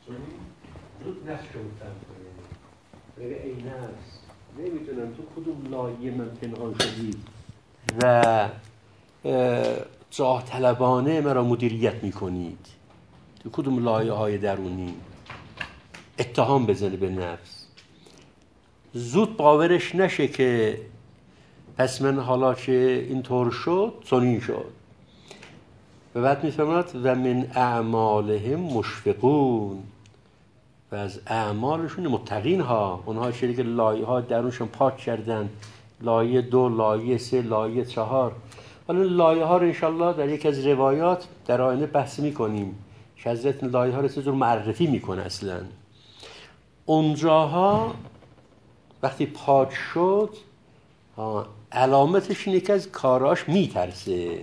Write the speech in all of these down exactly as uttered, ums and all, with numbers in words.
زود نفس رو متهم کنه، بگه ای نفس نمیدونم تو کدوم لایه من پنهان شدی و جاه طلبانه مرا مدیریت میکنید، تو کدوم لایه های درونی. اتهام بزنه به نفس، زود باورش نشه که پس من حالا که اینطور شد چنین شد. و بعد میفرماید و من اعمالهم مشفقون، و از اعمالشون متقین ها، اونها چیزی که لایه ها درونشون پاک کردن، لایه دو، لایه سه، لایه چهار. حالا لایه ها رو انشالله در یک از روایات در آینده بحث میکنیم که حضرت لایه ها رو چطور معرفی میکنه. اصلا اونجاها وقتی پاک شد علامتش اینه که از کاراش میترسه.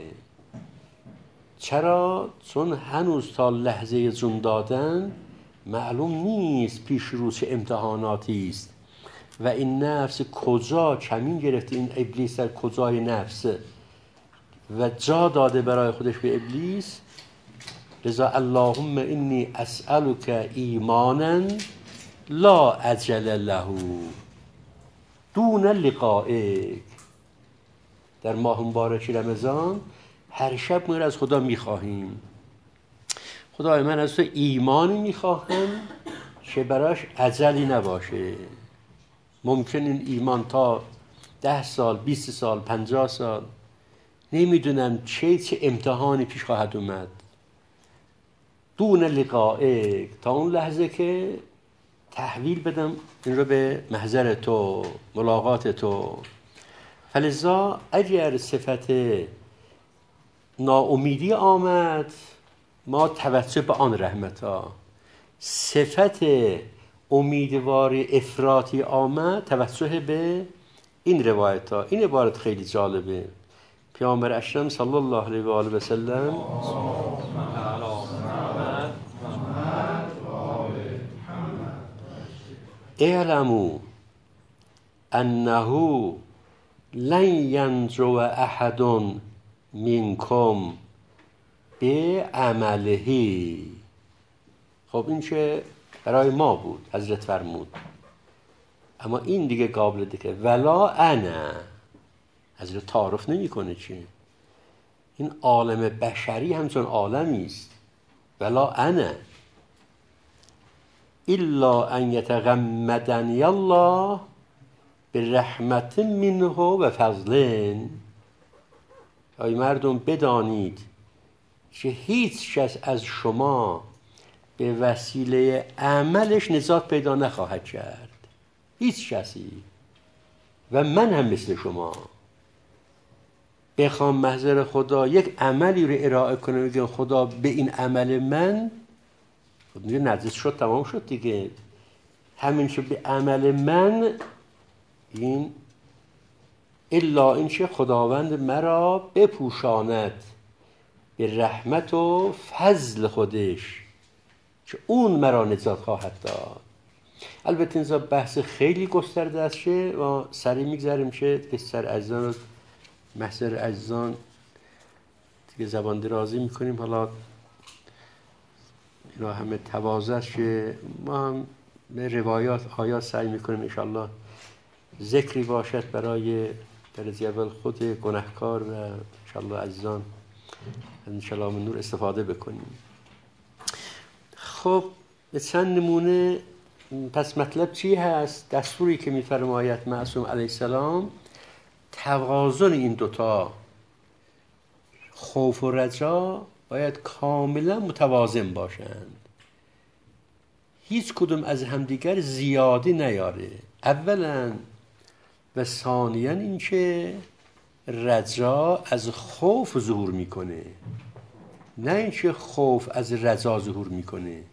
چرا؟ چون هنوز تا لحظه جون دادن معلوم نیست پیش رو چه امتحاناتی است و این نفس کجا کمین گرفته، این ابلیس در کجای نفس و جا داده برای خودش به ابلیس. لذا اللهم انی اسألک ایمانا لا اجل له دون لقائک. در ماه مبارک رمضان هر شب ما از خدا میخواهیم خدای من از تو ایمانی میخواهم که براش اجلی نباشه. ممکن این ایمان تا ده سال، بیست سال، پنجاه سال، نمیدونم چه چه امتحانی پیش خواهد اومد. دون لقائک، تا اون لحظه که تحویل بدم این رو به محضر تو، ملاقات تو. فلذا اگر صفت ناامیدی آمد ما توجه به آن رحمت ها، صفت امیدواری افراطی آمد توجه به این روایت ها. این عبارت خیلی جالبه. پیامبر اکرم صلی الله علیه و آله و سلم اعلموا انه لن ینجو احد منکم به عمله. خب این چه برای ما بود، حضرت فرمود، اما این دیگه قابل دیگه ولا انا، حضرت تعارف نمی کنه. چه این عالم بشری همچون عالمی است. ولا انا الا ان یتغمدنی الله برحمت منه و فضل. ای مردم بدانید که هیچ کس از شما به وسیله عملش نجات پیدا نخواهد کرد، هیچ کسی. و من هم مثل شما بخوام محضر خدا یک عملی رو ارائه کنم بگم خدا به این عمل من، خب دیگه نجس شد، تمام شد دیگه. همین که به عمل من این الا این که خداوند مرا بپوشاند به رحمت و فضل خودش که اون مرا نجات خواهد داد. البته اینجا بحث خیلی گسترده است که ما سریع میگذاریم که بسیار عزیزان رو محضر عزیزان دیگه زبان درازی میکنیم. حالا اینا همه تواضع است که ما هم به روایات آیات سعی میکنیم انشاءالله ذکری باشد برای درجه اول خود گناهکار و انشاءالله عزیزان انشاءالله من نور استفاده بکنیم. خب به چند نمونه پس مطلب چی هست؟ دستوری که میفرماید معصوم علیه السلام توازن این دوتا خوف و رجا باید کاملا متوازن باشند، هیچ کدوم از همدیگر زیادی نیاره. اولا و ثانیا این که رجا از خوف ظهور میکنه، نه این که خوف از رجا ظهور میکنه.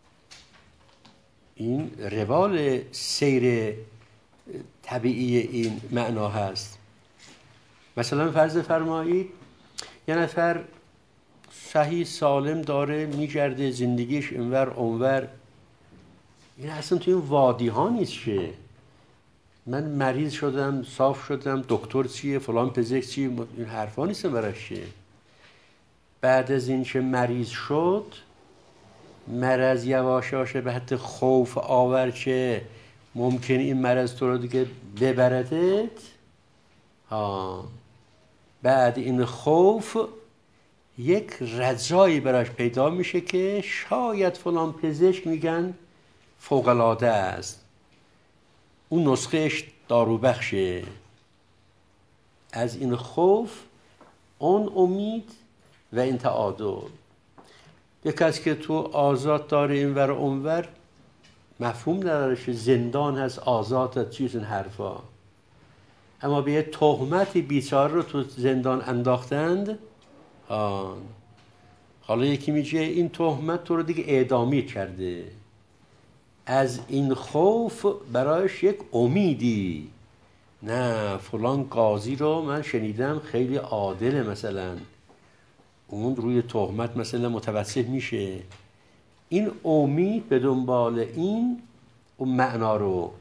این روال سیر طبیعی این معنا هست. مثلا فرض فرمایید یه نفر صحیح سالم داره میگرده زندگیش اینور اونور، این اصلا توی این وادی ها نیست که من مریض شدم صاف شدم دکتر چیه فلان پزشک چیه، این حرفا نیست براش. بعد از این که مریض شد مرض یواش یواش به حد خوف آور که ممکن این مرض تو رو دیگه ببردت، ها بعد این خوف یک رجایی براش پیدا میشه که شاید فلان پزشک میگن فوق‌العاده است، اون نسخهش داروبخشه. از این خوف اون امید و این تعادل. یک کسی که تو آزاد داره اینور اونور مفهوم نداره که زندان هست، آزاد هست، چیز این حرفا، اما به یه تهمتی بیچاره رو تو زندان انداختند. آن حالا یکی میگه این تهمت تو رو دیگه اعدامی کرده، از این خوف برایش یک امیدی، نه فلان قاضی رو من شنیدم خیلی عادله، مثلا اون روی تهمت مثلا متوسط میشه، این امید به دنبال این اون معنا رو.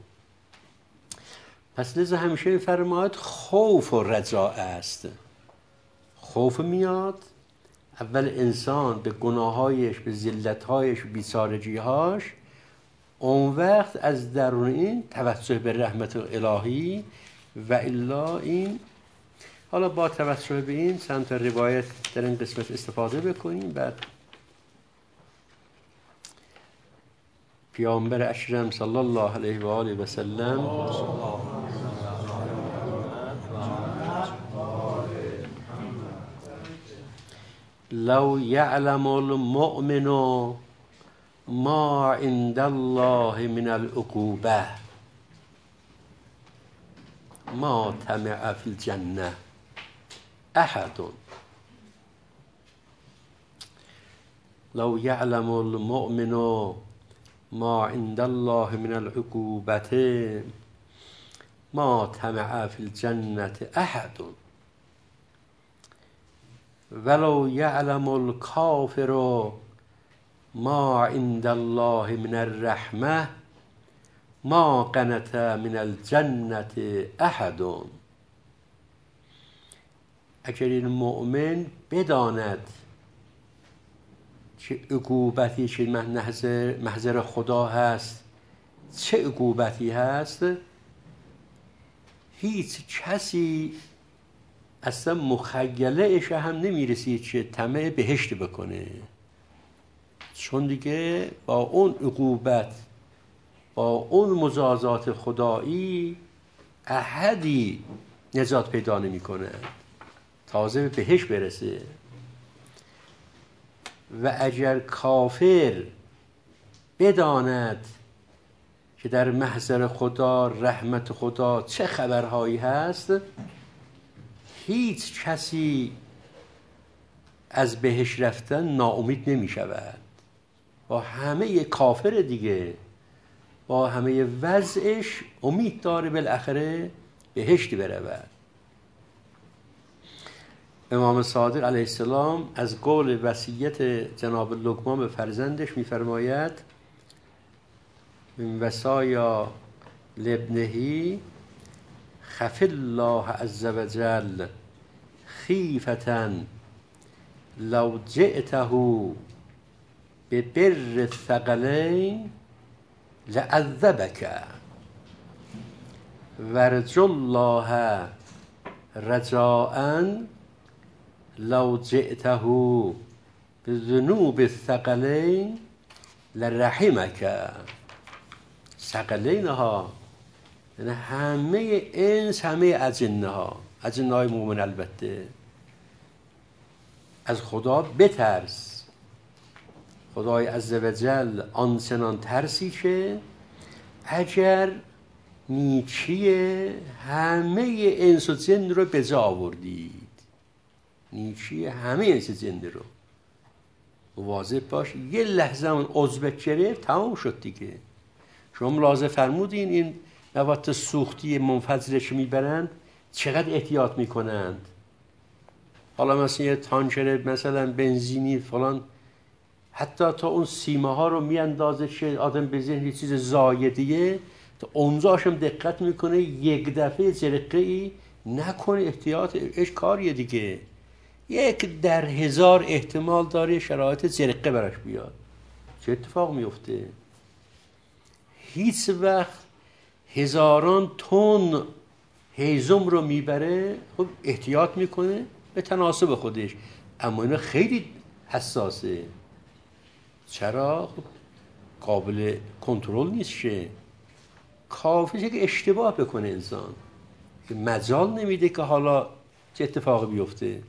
پس لذا همیشه میفرماید خوف و رجاء است. خوف میاد اول انسان به گناهایش، به ذلتهایش، به بیچارگی‌هاش، اون وقت از درون این توسل به رحمت الهی و الا این. حالا با توسل به این چند تا روایت در این قسمت استفاده بکنیم. بعد پیامبر اکرم صلی الله علیه و آله و سلم لو یعلم المؤمن ما عند الله من العقوبه ما طمع فی الجنه احد. لو یعلم المؤمن ما عند الله من العقوبه ما طمع فی الجنه احد ولو یعلم الکافر ما عند الله من الرحمه ما قنط من الجنه احد. اگر این مؤمن بداند چه عقوبتی چه محضر, محضر خدا هست، چه عقوبتی هست، هیچ کسی اصلا مخیلهش هم نمیرسید که طمع بهشت بکنه، چون دیگه با اون عقوبت، با اون مجازات خدایی احدی نجات پیدا نمی کنه تازه به بهشت برسه. و اگر کافر بداند که در محضر خدا، رحمت خدا چه خبرهایی هست، هیچ کسی از بهشت رفتن ناامید نمی شود. با همه کافر دیگه، با همه وضعش امید داره بالاخره بهشت برود. امام صادق علیه السلام از قول وصیت جناب لقمان به فرزندش می‌فرماید من وصایا لابنه خف الله عز وجل خیفة لو جئته ببر الثقلین لعذبک ورجو الله رجاء لو جئته بذنوب الثقلین لرحمک. ثقلین ها یعنی همه انس، همه اجنه ها، اجنه های مومن البته. از خدا بترس، خدای عزوجل آنچنان ترسی که اگر نیکی همه انس و جن رو به جا آوردید، نیکی همه انس و جن رو مواظب باش، یه لحظه اون عضو گرفت تمام شد دیگه. شما ملاحظه فرمودین این مواد سوختی منفجرش میبرند چقدر احتیاط میکنند. حالا مثلا یه تانکر مثلا بنزینی فلان، حتی تا اون سیمه ها رو میاندازه که آدم به ذهن یه چیز زایدیه، تا اونجاش هم دقت میکنه یک دفعه جرقه ای نکنه، احتیاط اش کاریه دیگه. یک در هزار احتمال داره شرایط جرقه براش بیاد. چه اتفاق میفته؟ هیچ وقت هزاران تن هیزم رو میبره، خب احتیاط میکنه به تناسب خودش، اما اینا خیلی حساسه. چرا؟ خب قابل کنترل نیست. شه کافیه که اشتباه بکنه انسان، که مجال نمیده که حالا چه اتفاقی بیفته.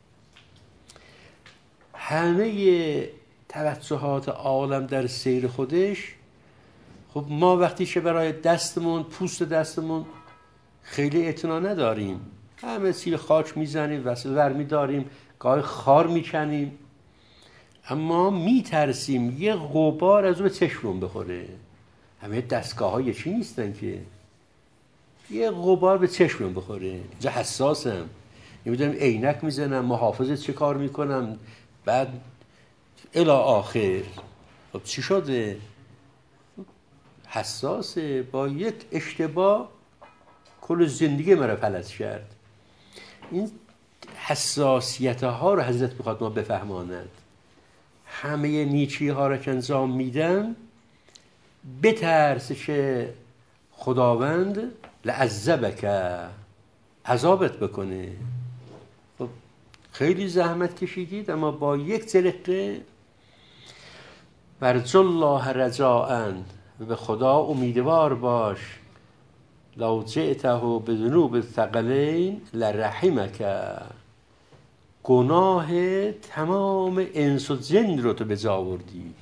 همه توجهات عالم در سیر خودش. خب ما وقتی که برای دستمون، پوست دستمون خیلی اعتنا نداریم، همه چی خاک میزنیم، وسیله ور میداریم، گاهی خار میکنیم، اما میترسیم یه غبار از اون به چشمون بخوره. همه دستگاه های چی نیستن که یه غبار به چشمون بخوره. اینجا حساسم، نمیدونم عینک میزنم، محافظت چه کار میکنم، بعد الی آخر. خب چی شده؟ حساسه. با یک اشتباه کل زندگی مرا فلج کرد. این حساسیت ها رو حضرت میخواد ما بفهماند. همه نیکی ها رو که انجام میدن بترس که خداوند لعذبک، عذابت بکنه. خب خیلی زحمت کشیدید، اما با یک جرقه ورجو الله رجاء، به خدا امیدوار باش، لو جئته بذنوب الثقلین لرحمک، گناه تمام انس و جن رو تو به جا آوردید،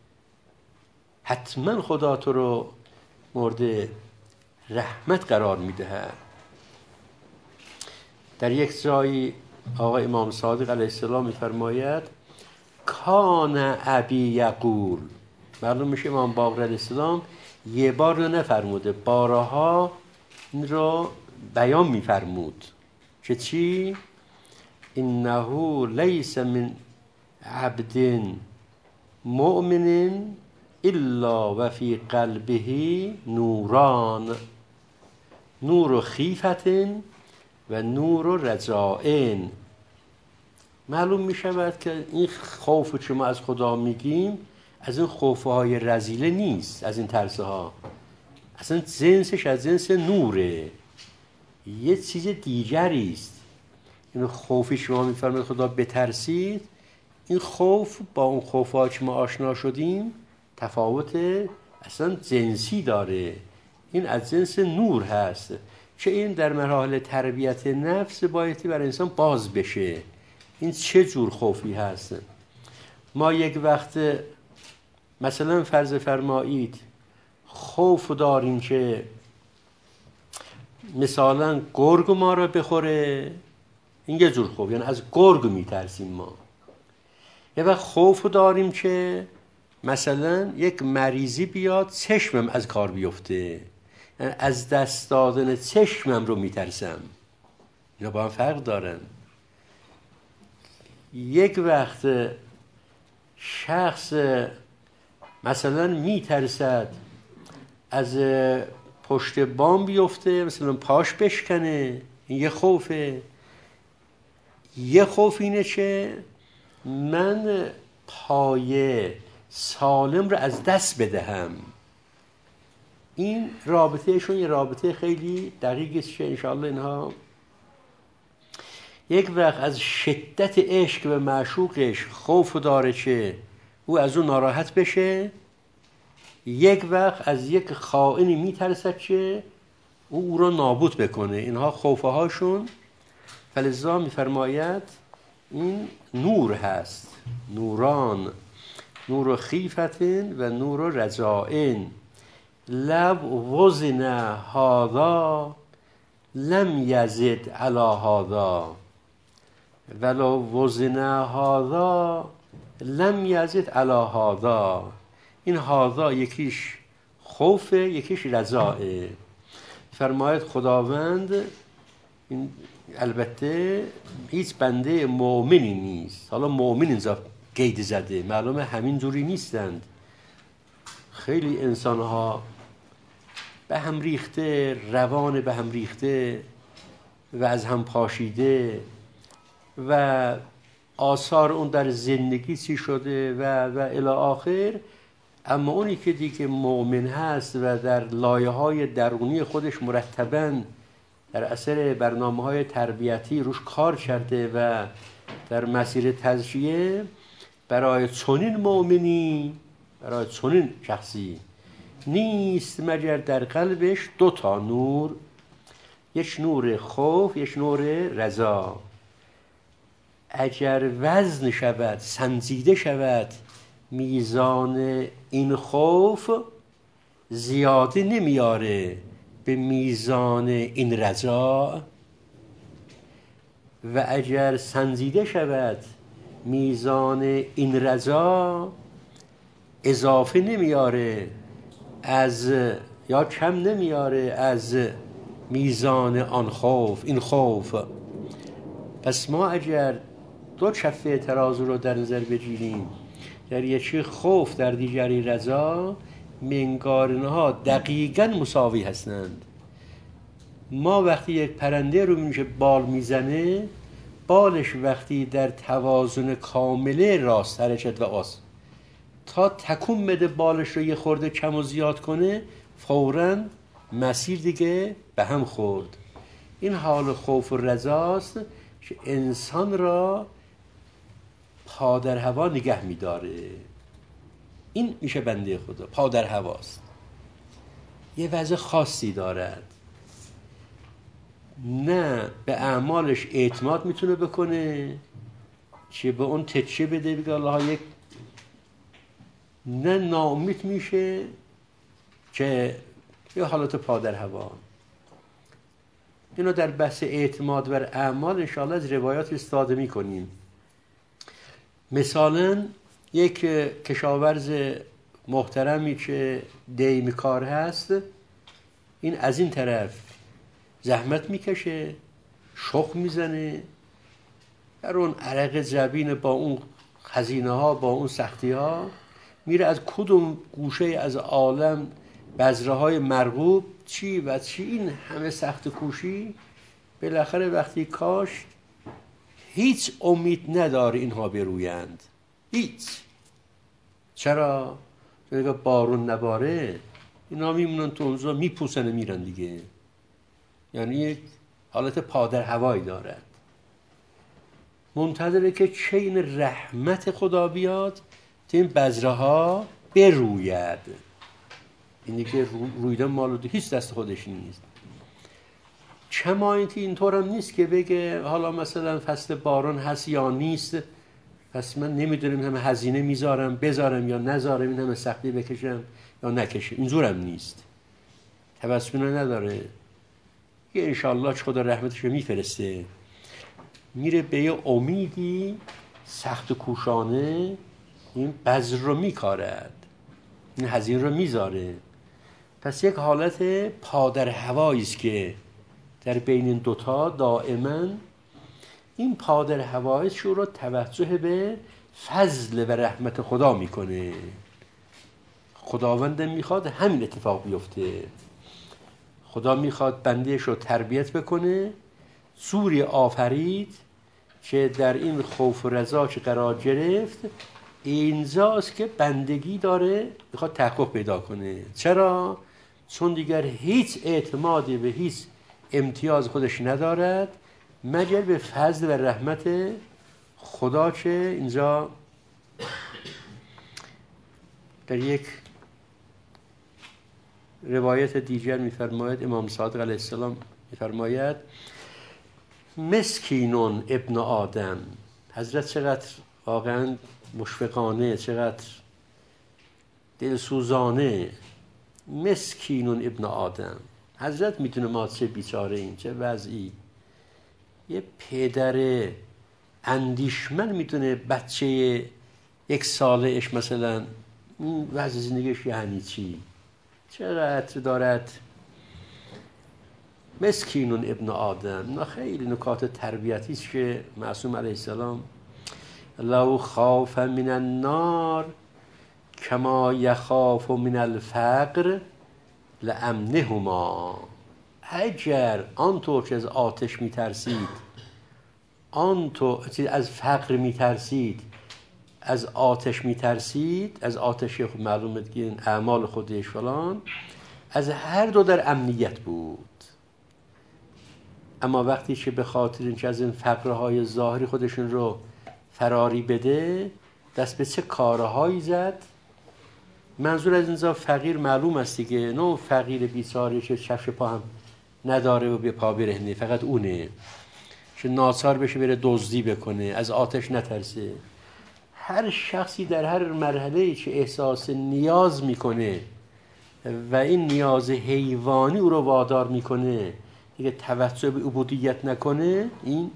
حتما خدا تو رو مورد رحمت قرار میده. در یک جایی آقا امام صادق علیه السلام میفرماید کان ابی یقول، معلوم میشه امام باقر علیه السلام یه بار رو نفرموده، بارها این رو بیان میفرمود که چی؟ انه لیس من عبد مؤمن الا و فی قلبه نوران، نور خیفت و نور رجاء. معلوم می شود که این خوف که ما از خدا میگیم از این خوفهای رذیله نیست، از این ترسه ها، اصلا جنسش از جنس نوره، یه چیز دیگری است. این خوفی شما میفرمایید خدا بترسید، این خوف با اون خوفها که ما آشنا شدیم تفاوت اصلا جنسی داره. این از جنس نور هست که این در مراحل تربیت نفس بایدی برای انسان باز بشه. این چه جور خوفی هست؟ ما یک وقت مثلا فرض فرمایید خوف داریم که مثلا گرگ ما رو بخوره، این یه جور خوف، یعنی از گرگ میترسیم ما. یه وقت خوف داریم که مثلا یک مریضی بیاد چشمم از کار بیفته، یعنی از دست دادن چشمم رو میترسم. اینا با هم فرق دارن. یک وقت شخص مثلا میترسد از پشت بام بیفته، مثلا پاش بشکنه، این یه خوفه. یه خوف اینه که من پایه سالم رو از دست بدهم. این رابطهشون یه رابطه خیلی دقیقی است که انشاءالله اینها یک وقت از شدت عشق به معشوقش خوف داره که او از اون ناراحت بشه، یک وقت از یک خائنی میترسد که او او رو نابود بکنه. اینها خوفه هاشون. فلذا میفرماید این نور هست، نوران، نور خیفت و نور رجاء. لو وزن هذا لم یزد علی هذا ولو وزن هذا لم یزد علی هذا. این هذا یکیش خوفه، یکیش رجاء. فرماید خداوند این البته هیچ بنده مؤمنی نیست. حالا مؤمن اینجا قید زده، معلومه همین جوری نیستند. خیلی انسانها به هم ریخته، روان به هم ریخته و از هم پاشیده و آثار اون در زندگی چی شده و و الی آخر. اما اونی که دیگه مؤمن هست و در لایه‌های درونی خودش مرتباً در اثر برنامه‌های تربیتی روش کار کرده و در مسیر تزکیه، برای چنین مؤمنی، برای چنین شخصی نیست مگر در قلبش دو تا نور، یک نور خوف، یک نور رضا. اگر وزن شود، سنجیده شود میزان این خوف، زیاده نمیاره به میزان این رضا. و اگر سنجیده شود میزان این رضا، اضافه نمیاره از یا کم نمیاره از میزان آن خوف، این خوف. پس ما اگر دو کفه ترازو رو در نظر بگیریم، در یکی خوف در دیگری رضا، منگار اینها دقیقاً مساوی هستند. ما وقتی یک پرنده رو میشه بال میزنه، بالش وقتی در توازن کامله راست حرکت و آس، تا تکون بده بالش رو یه خورده کم و زیاد کنه، فوراً مسیر دیگه به هم خورد. این حال خوف و رضاست که انسان را پا در هوا نگه میداره. این میشه بنده خدا، پا در هواست، یه وضع خاصی دارد. نه به اعمالش اعتماد میتونه بکنه که به اون تکیه بده بگه الله یک، نه ناامید میشه که یه حالت پا در هوا. اینو در بحث اعتماد بر اعمال انشاءالله از روایات استفاده میکنیم. مثلا یک کشاورز محترمی که دیمی کار هست، این از این طرف زحمت میکشه، شخم میزنه، در اون عرق جبین با اون خزینه ها، با اون سختی ها، میره از کدوم گوشه از عالم بذره های مرغوب چی و چی، این همه سخت کوشی، بالاخره وقتی کاشت هیچ امید نداره اینها برویند، هیچ. چرا؟ چون اگه بارون نباره اینا میمونن تو اونجا میپوسن میرن دیگه. یعنی یک حالت پادر هوایی دارد، منتظره که چه این رحمت خدا بیاد تا این بذره ها بروید. این دیگه رویدن مال هیچ دست خودش نیست. کما اینکه اینطور هم نیست که بگه حالا مثلا فصل باران هست یا نیست، پس من نمیدونم همه هزینه میذارم بذارم یا نذارم، این همه سختی بکشم یا نکشم. اینجور هم نیست، توسط نداره. یه انشالله چه خدا رحمتش رو میفرسته، میره به یه امیدی سخت و کوشانه این بذر رو میکارد، این هزینه رو میذاره. پس یک حالت پادر هوایی است که در بین این دوتا دائما این پادر هوایی شو رو توجه به فضل و رحمت خدا میکنه. خداوند میخواد همین اتفاق بیفته. خدا میخواد بندهش رو تربیت بکنه، سوری آفرید که در این خوف و رضا که قرار گرفت، اینجاست که بندگی داره میخواد تحقق پیدا کنه. چرا؟ چون دیگر هیچ اعتمادی به هیچ امتیاز خودش ندارد مگر به فضل و رحمت خدا، که اینجا در یک روایت دیگر میفرماید، امام صادق علیه السلام میفرماید مسکینون ابن آدم. حضرت چقدر واقعا مشفقانه، چقدر دلسوزانه. مسکینون ابن آدم، حضرت میتونه ما چه بیچاره این، چه وضعی. یه پدر اندیشمند میتونه بچه یک سالهش مثلا این وضع زندگیش یعنی چی، چقدر دارد. مسکینون ابن آدم، نه خیلی نکات تربیتی است که معصوم علیه السلام لو خاف من النار کما یخاف من الفقر لامنهما. اگر آنطور که از آتش میترسید، آنطور از فقر میترسید، از آتش میترسید، از آتش معلومه دیگه این اعمال خودش فلان، از هر دو در امنیت بود. اما وقتی که به خاطر اینکه از این فقرهای ظاهری خودشون رو فراری بده، دست به چه کارهایی زد. منظور از اینجا فقیر معلوم است دیگه، نه اون فقیر بیچاره که کفش پا هم نداره و به پا برهنه، فقط اونه که ناچار بشه بره دزدی بکنه، از آتش نترسه. هر شخصی در هر مرحله‌ای که احساس نیاز میکنه و این نیاز حیوانی او رو وادار میکنه دیگه توجه به عبودیت نکنه، این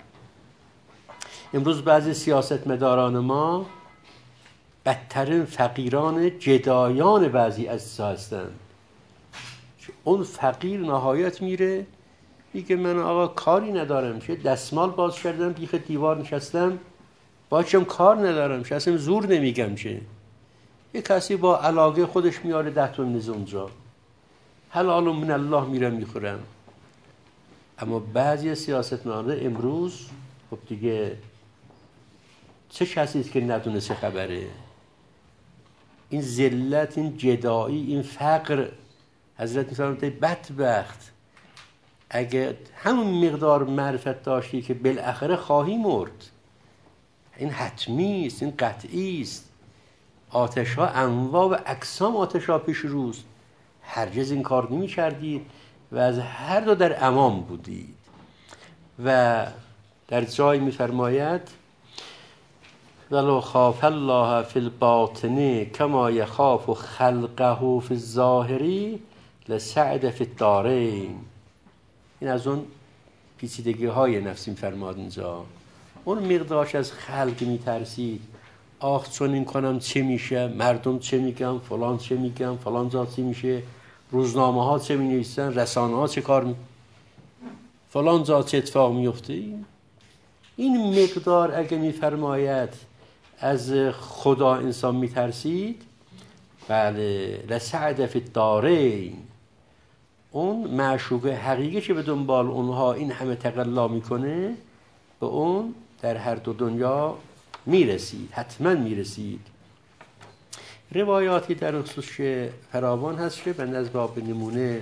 امروز بعضی سیاستمداران ما بدترین فقیران جدایان بعضی اجزا هستن. اون فقیر نهایت میره میگه من آقا کاری ندارم، چه دستمال باز کردم بیخ دیوار نشستم، باچم کار ندارم، چه اصلا زور نمیگم. چه یه کسی با علاقه خودش میاره ده تا میز اونجا، حلال من الله میرم میخورم. اما بعضی سیاستمداران امروز خب دیگه چه کسی است که ندونه چه خبره. این ذلت، این جدایی، این فقر، حضرت میفرمایند بدبخت اگه همون مقدار معرفت داشتی که بالاخره خواهی مرد، این حتمی است، این قطعی است. آتش ها انواع و اقسام آتش ها پیش روست، هرگز این کار نمی کردید و از هر دو در امان بودید. و در جای می فرماید ولو خاف الله فی الباطن کما یخاف خلقه فی الظاهری لسعد فی الدارین. این از اون پیچیدگی های نفسی فرماد اینجا. اون مقدارش از خلق میترسید، آخ چون این کنم چه میشه، مردم چه میگن، فلان چه میگن، فلان جا چه میشه، روزنامه ها چه مینویسن، رسانه ها چه کار می... فلان جا چه اتفاق میفته. این مقدار اگه میفرماید از خدا انسان میترسید، بله لسعد فی الدارین، اون معشوق حقیقی که به دنبال اونها این همه تقلا میکنه به اون در هر دو دنیا میرسید، حتما میرسید. روایاتی در خصوص فراوان هست که بنده از باب نمونه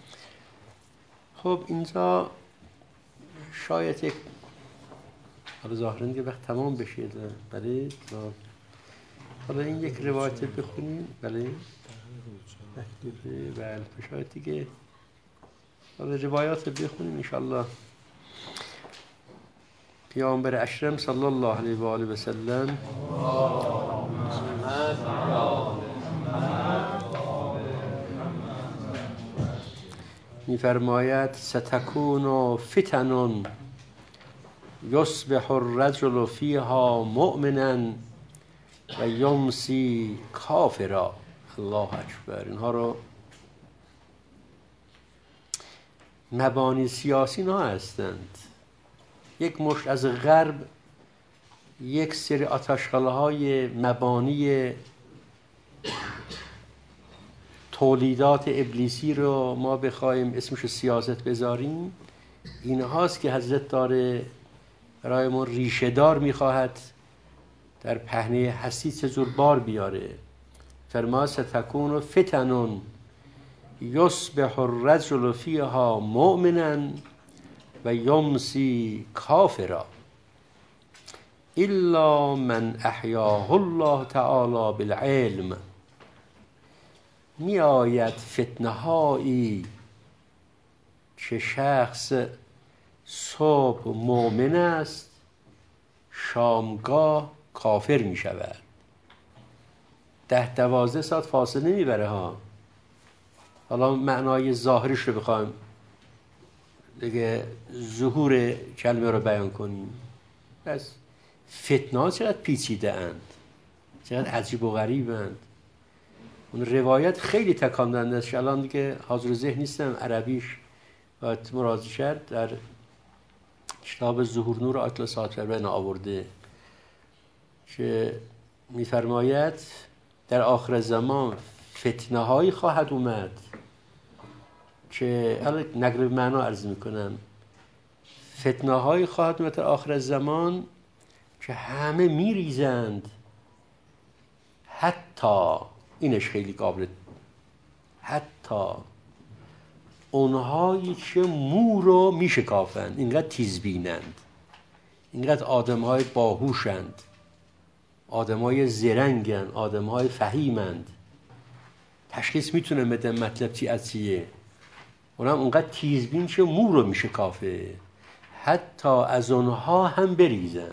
خب اینجا شاید یک حالا ظاهرا که وقت تمام بشه. بله حالا این یک روایت بخونیم. بله بله شاید دیگه حالا روایات بخونیم انشاءالله. پیامبر اکرم صلی الله علیه و آله و سلم می‌فرماید ستکون فتن یصبح الرجل فیها مؤمنا و یمسی کافرا. الله اکبر. اینها رو مبانی سیاسی نا هستند. یک مشت از غرب یک سری آتشخاله های مبانی تولیدات ابلیسی رو ما بخوایم اسمش سیاست بذاریم، این هاست که حضرت داره برای ما ریشه دار میخواهد در پهنه هستی چجور بار بیاره. فرما ستکون فتن یصبح الرجل فیها مؤمنا و یمسی کافرا الا من احیاه الله تعالی بالعلم. می آید فتنه هایی که شخص صبح مؤمن است، شامگاه کافر می شود. ده دوازده ساعت فاصله نمی بره ها. حالا معنای ظاهرش رو بخوایم دیگه ظهور کلمه رو بیان کنیم. بس فتنه ها چقدر پیچیده اند، چقدر عجیب و غریب اند. اون روایت خیلی تکان دهنده است. الان دیگه حاضر ذهن نیستم عربیش باید مراجعه کرد. در کتاب ظهور نور اطلس آتفربن آورده که میفرماید در آخر زمان فتنه هایی خواهد اومد که الان نقل معنا عرض میکنم. فتنه هایی خواهد اومد در آخر زمان که همه میریزند حتی اینش خیلی قابل، حتی اونهایی که مو رو میشکافند، اینقدر تیزبینند، اینقدر آدمهای باهوشند، آدمهای زرنگند، آدمهای فهیمند، تشخیص میتونه بده مطلب چی از چیه، اونم اونقدر تیزبین که مو رو میشکافه، حتی از اونها هم بریزند.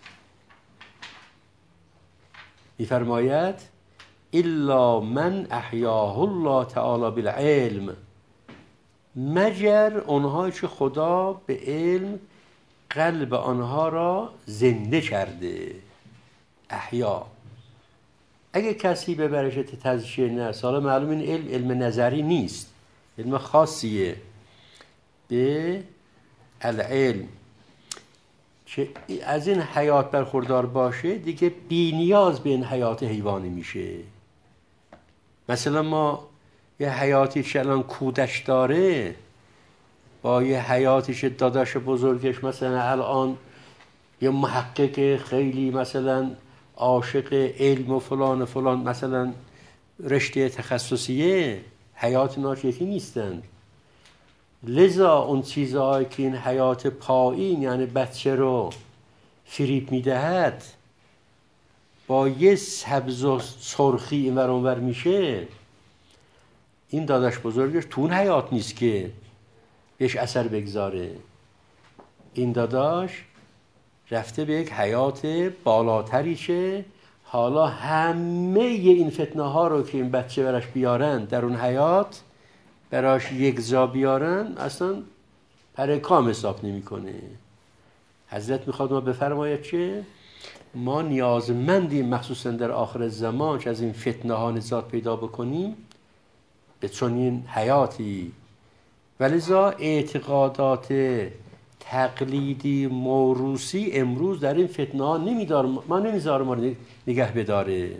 میفرماید الا من احیاه الله تعالی بالعلم، مگر اونها که خدا به علم قلب آنها را زنده کرده. احیا، اگه کسی به برشت تزکیه نفس، حالا معلوم این علم علم نظری نیست، علم خاصیه، به العلم که از این حیات برخوردار باشه دیگه بی نیاز به این حیات حیوانی میشه. مثلا ما یه حیاتی که الان کودش داره با یه حیاتی که داداش بزرگش مثلا الان یه محقق خیلی مثلا عاشق علم و فلان و فلان مثلا رشته تخصصیه، حیات ناش یکی نیستند. لذا اون چیزهایی که این حیات پایین یعنی بچه رو فریب میدهد با یه سبز و سرخی این ور اون ور میشه، این داداش بزرگش تو اون حیات نیست که بهش اثر بگذاره. این داداش رفته به یک حیات بالاتری که حالا همه این فتنه ها رو که این بچه براش بیارن در اون حیات براش یک جا بیارن اصلا پر کام حساب نمی کنه. حضرت میخواد ما بفرماید که ما نیازمندیم مخصوصا در آخر زمان که از این فتنه ها نجات پیدا بکنیم به چنین حیاتی. ولذا اعتقادات تقلیدی موروثی امروز در این فتنه ها نمیدار ما نمیذاره ما نگه بداره.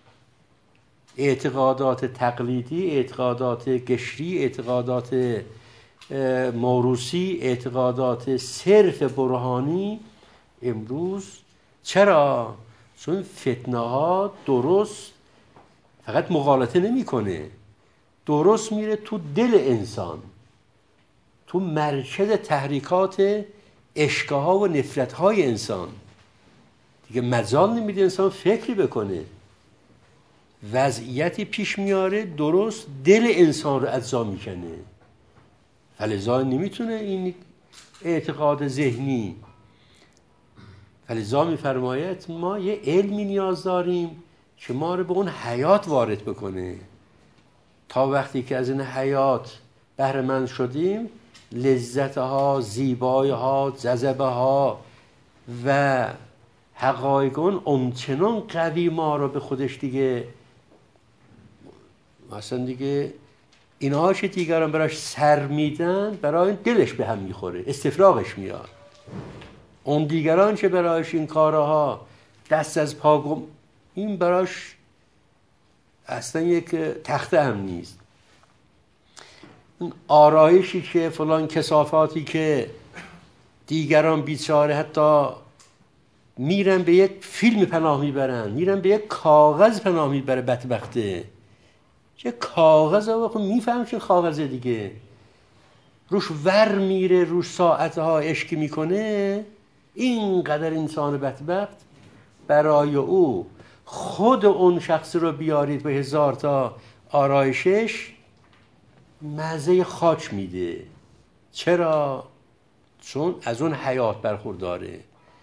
اعتقادات تقلیدی، اعتقادات قشری، اعتقادات موروثی، اعتقادات صرف برهانی امروز چرا؟ چون فتنه ها درست فقط مغالطه نمیکنه، درست میره تو دل انسان، تو مرکز تحریکات اشکها و نفرتهای انسان، دیگه مجال نمیده انسان فکری بکنه، وضعیتی پیش میاره درست دل انسان رو اجزا میکنه. فلذا نمیتونه این اعتقاد ذهنی، فلذا میفرماید ما یه علمی نیاز داریم که ما رو به اون حیات وارد بکنه. تا وقتی که از این حیات بهره مند شدیم، لذتها، زیباییها، جذبه‌ها و حقایق اون چنان قوی ما رو به خودش دیگه مثلا دیگه اینها که دیگران براش سر میدن برای دلش به هم میخوره، استفراغش میاد. اون دیگران که برایش این کارها دست از پا گم، این براش اصلا یک تخته هم نیست. این آرایشی که فلان کثافاتی که دیگران بیچاره حتی میرن به یک فیلم پناه میبرن، میرن به یک کاغذ پناه میبره، بدبخته چه کاغذ ها بخون میفهم که کاغذ دیگه روش ور میره، روش ساعتها اشکی میکنه. اینقدر انسان بدبخت برای او خود اون شخص رو بیارید به هزار تا آرایشش مزه خاک میده. چرا؟ چون از اون حیات برخورداره.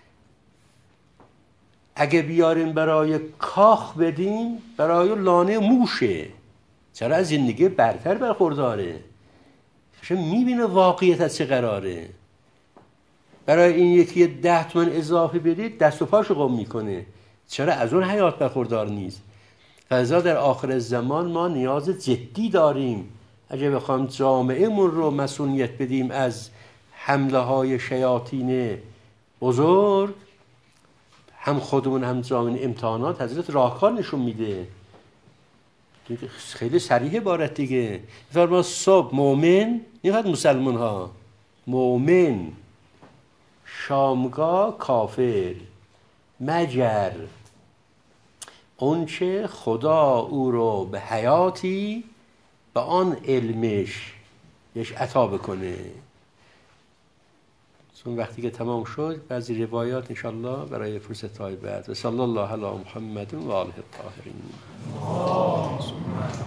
اگه بیاریم برای کاخ بدیم برای لانه موشه، چرا از زندگی برتر برخورداره، چون میبینه واقعیت از چه قراره. برای این یکی ده تومن اضافه بدید دست و پاشو قم میکنه، چرا از اون حیات برخوردار نیست. فلذا در آخر زمان ما نیاز جدی داریم اگه بخوام جامعهمون رو مسئولیت بدیم از حمله های شیاطین بزرگ، هم خودمون هم جامعه امتحانات حضرت راهکار نشون میده. خیلی صریح عبارت دیگه. فرما صبح مؤمن، اینقدر مسلمان ها مؤمن، شامگاه کافر، مگر اونچه خدا او رو به حیاتی به آن علمش بهش عطا بکنه. چون وقتی که تمام شد بعضی روایات انشالله برای فرصت‌های بعد. و صلی الله علی محمد و آله الطاهرین.